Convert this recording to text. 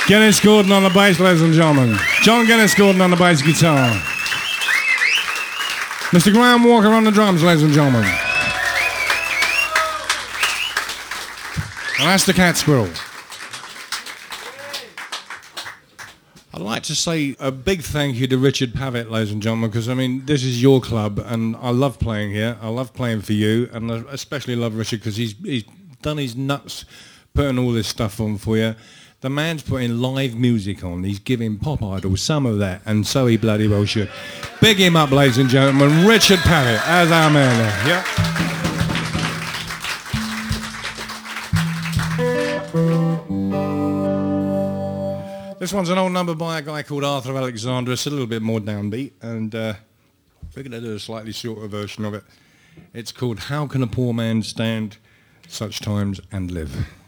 Guinness Gordon on the bass, ladies and gentlemen. John Guinness Gordon on the bass guitar. Mr. Graham Walker on the drums, ladies and gentlemen. And that's the Cat Squirrel. I'd like to say a big thank you to Richard Pavitt, ladies and gentlemen, because, I mean, this is your club, and I love playing here. I love playing for you, and I especially love Richard because he's done his nuts putting all this stuff on for you. The man's putting live music on. He's giving Pop Idol some of that, and so he bloody well should. Big him up, ladies and gentlemen. Richard Pavitt, as our man there. Yeah. This one's an old number by a guy called Arthur Alexander. It's a little bit more downbeat, and we're going to do a slightly shorter version of it. It's called How Can a Poor Man Stand Such Times and Live?